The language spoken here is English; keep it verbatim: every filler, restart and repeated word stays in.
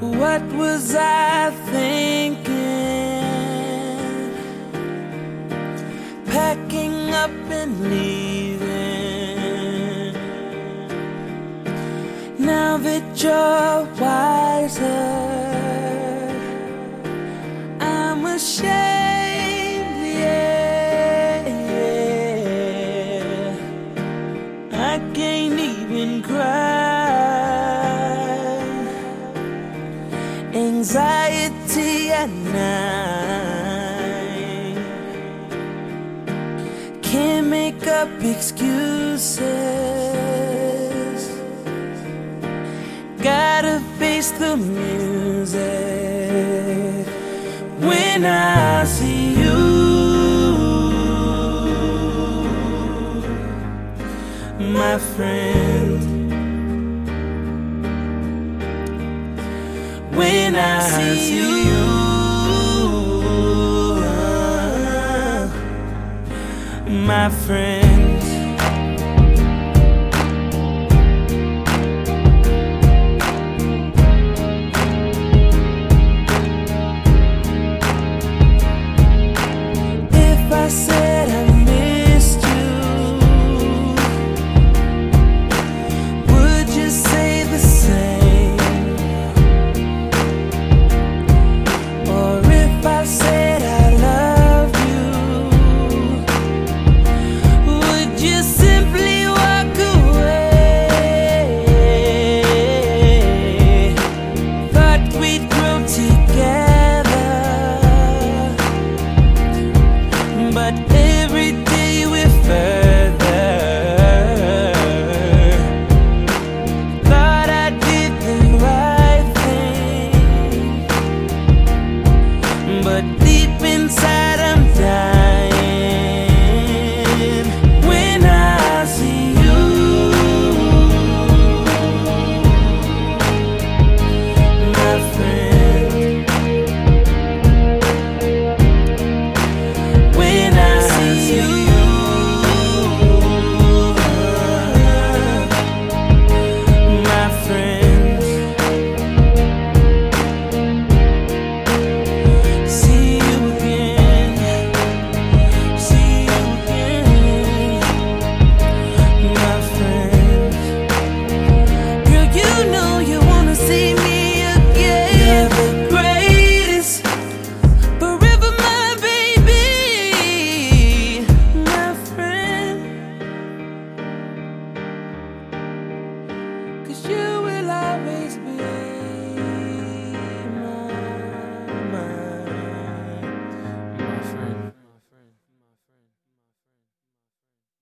What was I thinking? Packing up and leaving. Now that you're wiser, I'm ashamed, yeah, yeah. I can't even cry. Anxiety at night, can't make up excuses, gotta face the music when I see you, my friend. When I see you, my friend. If I said I missed you, would you say the same? If I said I love you, would you simply walk away? Thought we'd grow together, but every day we're further. Thought I did the right thing, but deep